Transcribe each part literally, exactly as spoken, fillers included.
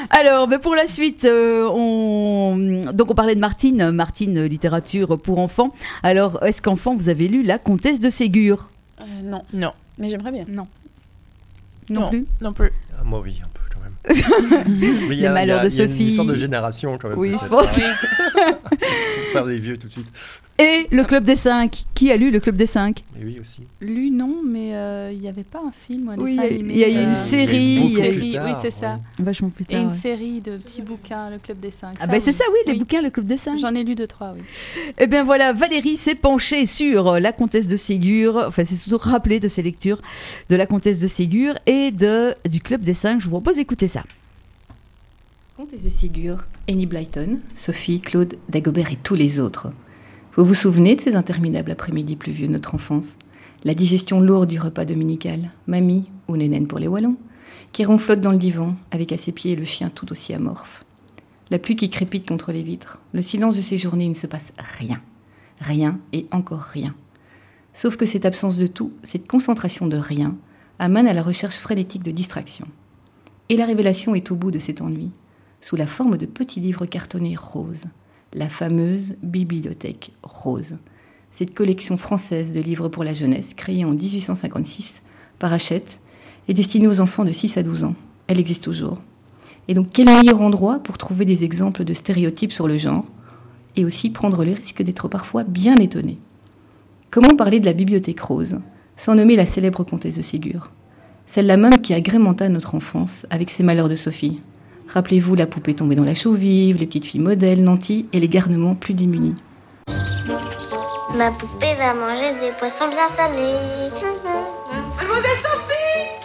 Alors, ben pour la suite, euh, on... donc on parlait de Martine, Martine, littérature pour enfants. Alors, est-ce qu'enfant, vous avez lu La Comtesse de Ségur ? euh, Non. Non. Mais j'aimerais bien. Non. Non, non plus Non plus. Ah, moi, oui, un peu quand même. Les malheurs de Sophie. Il y a une histoire de génération quand même. Oui, peut-être. je pense. Faut faire des vieux tout de suite. Et le Club des Cinq. Qui a lu le Club des Cinq ? Mais oui, aussi. Lu, non, mais il euh, n'y avait pas un film ou un Oui, dessin il animé. y a eu euh, une série. Une il y a eu- série, tard, oui, c'est ça. ouais. Vachement plus Et tard. une ouais. série de petits bouquins, Le Club des Cinq. Ah ben c'est ça, oui, les oui. bouquins, le Club des Cinq. J'en ai lu deux, trois, oui. Eh bien voilà, Valérie s'est penchée sur La Comtesse de Ségur, enfin c'est surtout rappelé de ses lectures de La Comtesse de Ségur et de, du Club des Cinq. Je vous propose d'écouter ça. Comtesse de Ségur, Annie Blyton, Sophie, Claude, Dagobert et tous les autres. Vous vous souvenez de ces interminables après-midi pluvieux de notre enfance ? La digestion lourde du repas dominical, mamie, ou nénène pour les Wallons, qui ronflotte dans le divan, avec à ses pieds le chien tout aussi amorphe. La pluie qui crépite contre les vitres, le silence de ces journées où il ne se passe rien. Rien et encore rien. Sauf que cette absence de tout, cette concentration de rien, amène à la recherche frénétique de distraction. Et la révélation est au bout de cet ennui, sous la forme de petits livres cartonnés roses, la fameuse Bibliothèque rose. Cette collection française de livres pour la jeunesse, créée en dix-huit cent cinquante-six par Hachette, est destinée aux enfants de six à douze ans. Elle existe toujours. Et donc, quel meilleur endroit pour trouver des exemples de stéréotypes sur le genre, et aussi prendre le risque d'être parfois bien étonné. Comment parler de la Bibliothèque rose, sans nommer la célèbre comtesse de Ségur, celle-là même qui agrémenta notre enfance avec ses malheurs de Sophie. Rappelez-vous la poupée tombée dans la chaux vive, les petites filles modèles, nantis et les garnements plus démunis. Ma poupée va manger des poissons bien salés. Mademoiselle Sophie !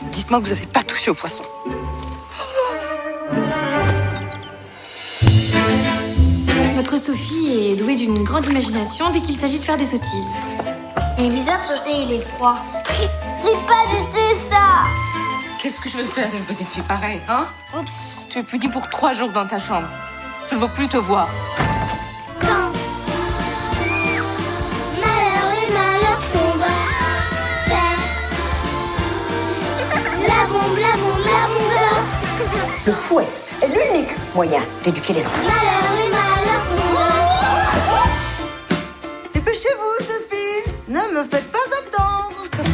Dites-moi que vous n'avez pas touché au poisson. Notre Sophie est douée d'une grande imagination dès qu'il s'agit de faire des sottises. Il est bizarre, Sophie, il est froid. C'est pas du thé, ça! Qu'est-ce que je vais faire d'une petite fille pareille, hein? Oups. Tu es puni pour trois jours dans ta chambre. Je ne veux plus te voir. Quand malheur et malheur tombent, faire la bombe, la bombe, la bombe. Le fouet est l'unique moyen d'éduquer les enfants. Malheur et malheur tombent. Dépêchez-vous, Sophie. Ne me faites pas attendre.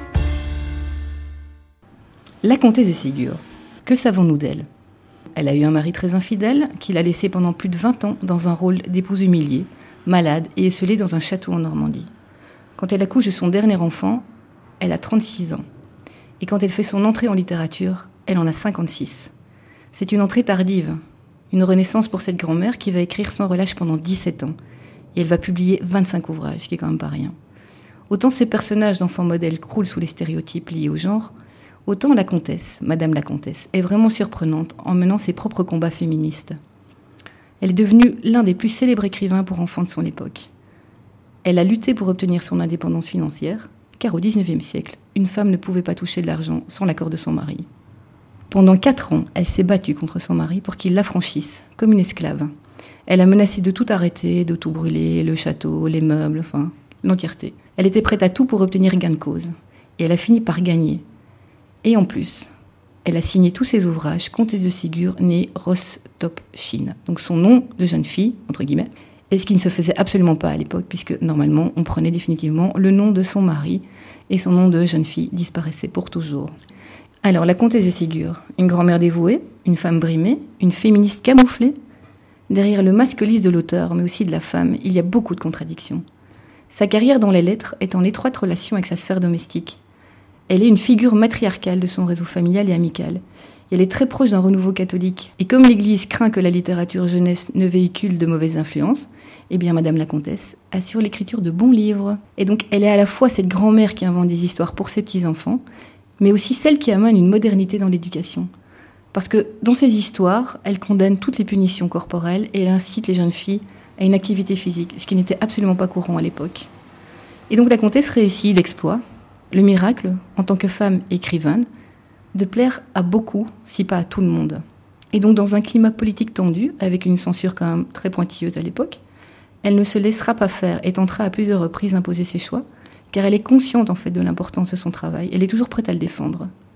La comtesse de Ségur. Que savons-nous d'elle ? Elle a eu un mari très infidèle qui l'a laissée pendant plus de vingt ans dans un rôle d'épouse humiliée, malade et esseulée dans un château en Normandie. Quand elle accouche de son dernier enfant, elle a trente-six ans. Et quand elle fait son entrée en littérature, elle en a cinquante-six. C'est une entrée tardive, une renaissance pour cette grand-mère qui va écrire sans relâche pendant dix-sept ans. Et elle va publier vingt-cinq ouvrages, ce qui est quand même pas rien. Autant ces personnages d'enfants modèles croulent sous les stéréotypes liés au genre, autant la comtesse, Madame la Comtesse, est vraiment surprenante en menant ses propres combats féministes. Elle est devenue l'un des plus célèbres écrivains pour enfants de son époque. Elle a lutté pour obtenir son indépendance financière, car au dix-neuvième siècle, une femme ne pouvait pas toucher de l'argent sans l'accord de son mari. Pendant quatre ans, elle s'est battue contre son mari pour qu'il l'affranchisse, comme une esclave. Elle a menacé de tout arrêter, de tout brûler, le château, les meubles, enfin, l'entièreté. Elle était prête à tout pour obtenir gain de cause. Et elle a fini par gagner. Et en plus, elle a signé tous ses ouvrages, Comtesse de Ségur, née Rostopchine. Donc son nom de jeune fille, entre guillemets, et ce qui ne se faisait absolument pas à l'époque, puisque normalement, on prenait définitivement le nom de son mari, et son nom de jeune fille disparaissait pour toujours. Alors, la Comtesse de Ségur, une grand-mère dévouée, une femme brimée, une féministe camouflée. Derrière le masque lisse de l'auteur, mais aussi de la femme, il y a beaucoup de contradictions. Sa carrière dans les lettres est en étroite relation avec sa sphère domestique. Elle est une figure matriarcale de son réseau familial et amical. Elle est très proche d'un renouveau catholique. Et comme l'Église craint que la littérature jeunesse ne véhicule de mauvaises influences, eh bien Madame la Comtesse assure l'écriture de bons livres. Et donc elle est à la fois cette grand-mère qui invente des histoires pour ses petits-enfants, mais aussi celle qui amène une modernité dans l'éducation. Parce que dans ses histoires, elle condamne toutes les punitions corporelles et elle incite les jeunes filles à une activité physique, ce qui n'était absolument pas courant à l'époque. Et donc la Comtesse réussit l'exploit, le miracle, en tant que femme écrivaine, de plaire à beaucoup, si pas à tout le monde. Et donc dans un climat politique tendu, avec une censure quand même très pointilleuse à l'époque, elle ne se laissera pas faire et tentera à plusieurs reprises d'imposer ses choix, car elle est consciente en fait de l'importance de son travail, elle est toujours prête à le défendre.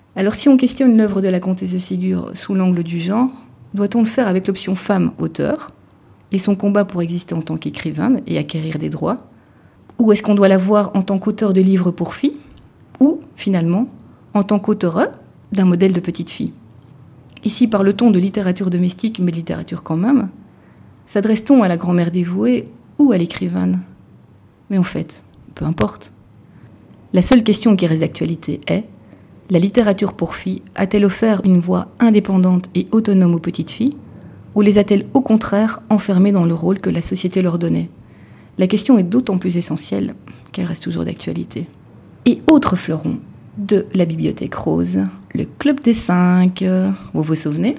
Alors si on questionne l'œuvre de la comtesse de Ségur sous l'angle du genre, doit-on le faire avec l'option femme-auteur et son combat pour exister en tant qu'écrivaine et acquérir des droits? Ou est-ce qu'on doit la voir en tant qu'auteur de livres pour filles? Ou, finalement, en tant qu'auteure d'un modèle de petite fille? Ici, parle-t-on de littérature domestique, mais de littérature quand même? S'adresse-t-on à la grand-mère dévouée ou à l'écrivaine? Mais en fait, peu importe. La seule question qui reste d'actualité est: la littérature pour filles a-t-elle offert une voix indépendante et autonome aux petites filles, ou les a-t-elle au contraire enfermées dans le rôle que la société leur donnait? La question est d'autant plus essentielle qu'elle reste toujours d'actualité. Et autre fleuron de la Bibliothèque Rose, le Club des Cinq. Vous vous souvenez?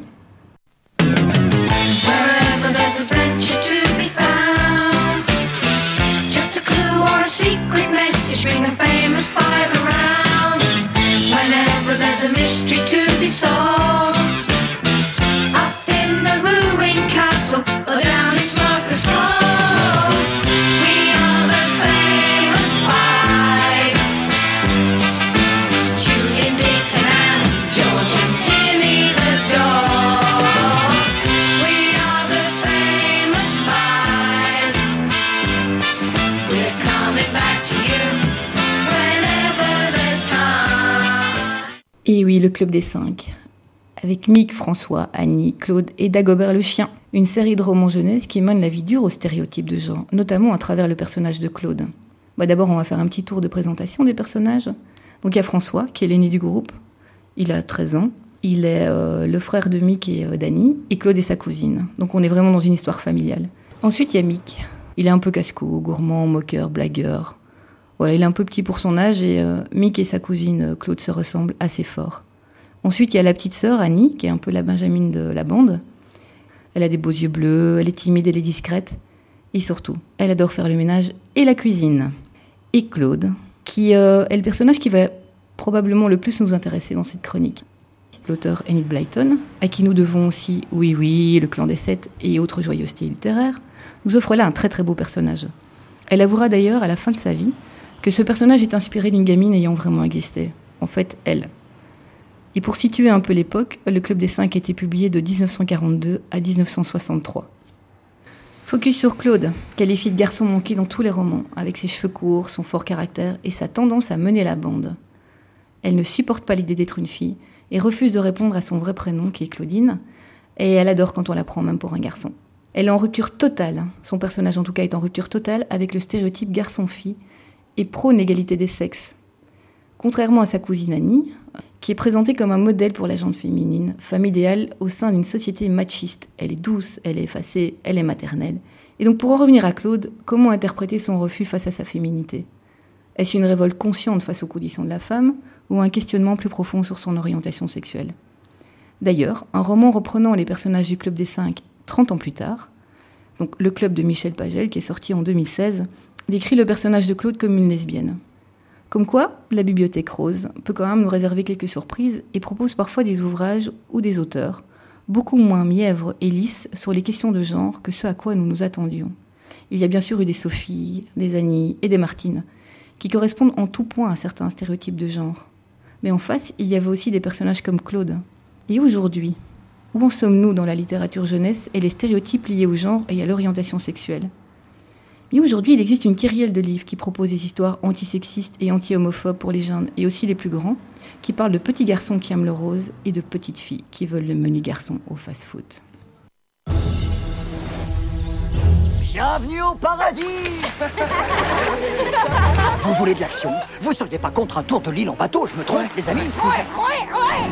Et oui, le Club des Cinq, avec Mick, François, Annie, Claude et Dagobert le chien. Une série de romans jeunesse qui mène la vie dure aux stéréotypes de genre, notamment à travers le personnage de Claude. Bah d'abord, on va faire un petit tour de présentation des personnages. Donc il y a François, qui est l'aîné du groupe. Il a treize ans. Il est euh, le frère de Mick et euh, d'Annie. Et Claude est sa cousine. Donc on est vraiment dans une histoire familiale. Ensuite, il y a Mick. Il est un peu casse-cou, gourmand, moqueur, blagueur. Voilà, il est un peu petit pour son âge et euh, Mick et sa cousine Claude se ressemblent assez fort. Ensuite, il y a la petite sœur, Annie, qui est un peu la Benjamine de la bande. Elle a des beaux yeux bleus, elle est timide, elle est discrète. Et surtout, elle adore faire le ménage et la cuisine. Et Claude, qui euh, est le personnage qui va probablement le plus nous intéresser dans cette chronique. L'auteur Enid Blyton, à qui nous devons aussi Oui Oui, Le Clan des Sept et autres joyeusetés littéraires, nous offre là un très très beau personnage. Elle avouera d'ailleurs à la fin de sa vie que ce personnage est inspiré d'une gamine ayant vraiment existé. En fait, elle. Et pour situer un peu l'époque, le Club des Cinq a été publié de dix-neuf cent quarante-deux à dix-neuf cent soixante-trois. Focus sur Claude, qualifié de garçon manqué dans tous les romans, avec ses cheveux courts, son fort caractère et sa tendance à mener la bande. Elle ne supporte pas l'idée d'être une fille et refuse de répondre à son vrai prénom, qui est Claudine, et elle adore quand on la prend même pour un garçon. Elle est en rupture totale, son personnage en tout cas est en rupture totale avec le stéréotype garçon-fille, et prône l'égalité des sexes. Contrairement à sa cousine Annie, qui est présentée comme un modèle pour la gente féminine, femme idéale au sein d'une société machiste. Elle est douce, elle est effacée, elle est maternelle. Et donc pour en revenir à Claude, comment interpréter son refus face à sa féminité? Est-ce une révolte consciente face aux conditions de la femme, ou un questionnement plus profond sur son orientation sexuelle? D'ailleurs, un roman reprenant les personnages du Club des Cinq trente ans plus tard, donc Le Club de Michel Pagel, qui est sorti en deux mille seize, décrit le personnage de Claude comme une lesbienne. Comme quoi, la Bibliothèque Rose peut quand même nous réserver quelques surprises et propose parfois des ouvrages ou des auteurs beaucoup moins mièvres et lisses sur les questions de genre que ce à quoi nous nous attendions. Il y a bien sûr eu des Sophie, des Annie et des Martine, qui correspondent en tout point à certains stéréotypes de genre. Mais en face, il y avait aussi des personnages comme Claude. Et aujourd'hui, où en sommes-nous dans la littérature jeunesse et les stéréotypes liés au genre et à l'orientation sexuelle? Et aujourd'hui, il existe une kyrielle de livres qui proposent des histoires antisexistes et anti-homophobes pour les jeunes et aussi les plus grands, qui parlent de petits garçons qui aiment le rose et de petites filles qui veulent le menu garçon au fast-food. Bienvenue au paradis. Vous voulez de l'action? Vous seriez pas contre un tour de l'île en bateau, je me trompe, les amis? Ouais, ouais, ouais.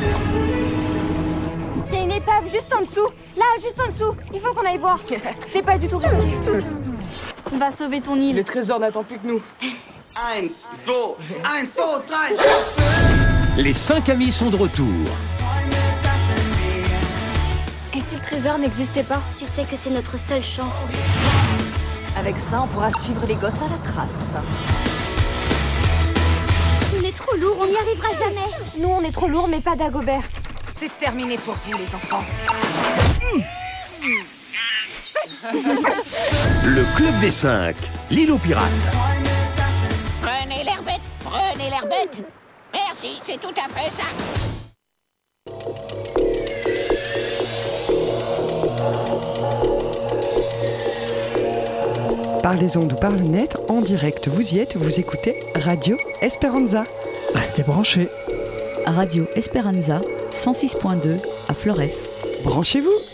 Il y a une épave juste en dessous. Là, juste en dessous. Il faut qu'on aille voir. C'est pas du tout risqué. On va sauver ton île. Le trésor n'attend plus que nous. Eins, zwei, eins, zwei, drei. Les cinq amis sont de retour. Et si le trésor n'existait pas? Tu sais que c'est notre seule chance. Avec ça, on pourra suivre les gosses à la trace. On est trop lourd, on n'y arrivera jamais. Nous, on est trop lourd, mais pas Dagobert. C'est terminé pour vous, les enfants. Le Club des Cinq, l'île aux pirates. Prenez l'herbette, prenez l'herbette. Merci. si, c'est tout à fait ça. Par les ondes ou par le net, en direct, vous y êtes, vous écoutez Radio Esperanza. Restez branchés. Radio Esperanza, cent six point deux à Fleuref. Branchez-vous.